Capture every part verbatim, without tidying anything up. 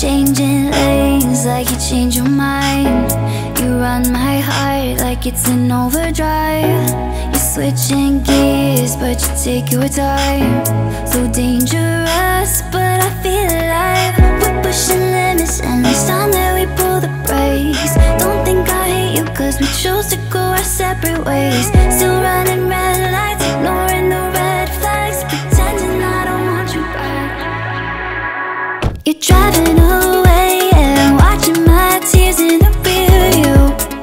changing lanes like you change your mind. You run my heart like it's an overdrive. You're switching gears but you take your time. So dangerous but I feel alive. We're pushing limits and it's time that we pull the brakes. Don't think I hate you cause we chose to go our separate ways. Still running red lights, ignoring the red flags, pretending I don't want you back. You're driving away and watching my tears in the rear view.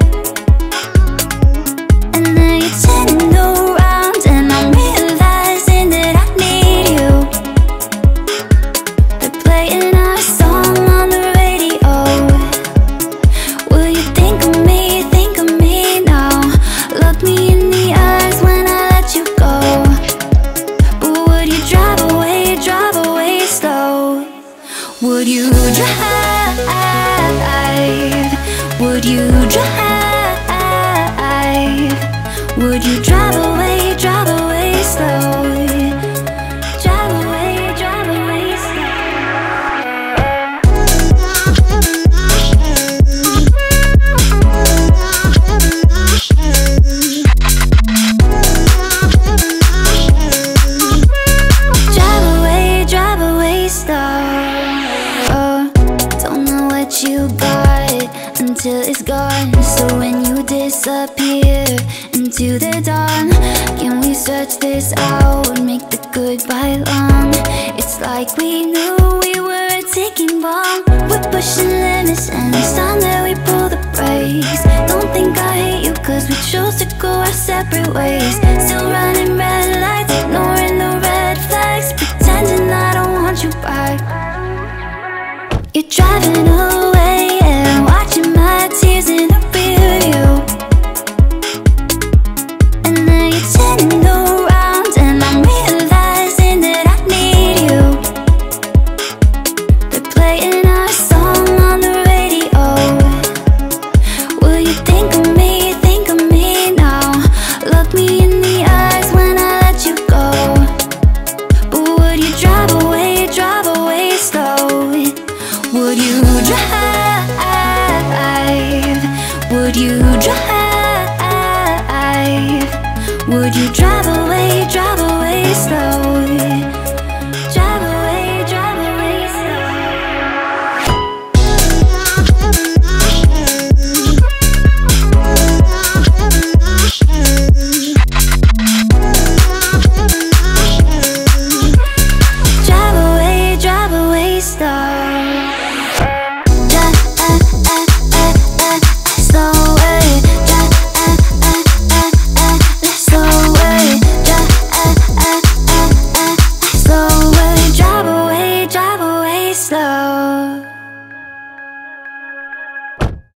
And then you're turning around and I'm realizing that I need you. They're playing our song on the radio. Will you think of me, think of me now? Look me in the eyes when I let you go. But would you drive away, drive away slow? Would you drive? Would you drive? Would you drive away, drive away slow? Drive away, drive away Drive away, drive away slow. Oh, don't know what you got until it's gone. So when you disappear into the dawn, can we search this out, make the goodbye long? It's like we knew we were a ticking bomb. We're pushing limits and it's time that we pull the brakes. Don't think I hate you cause we chose to go our separate ways. Still running red lights, ignoring the red flags, pretending I don't want you back. You're driving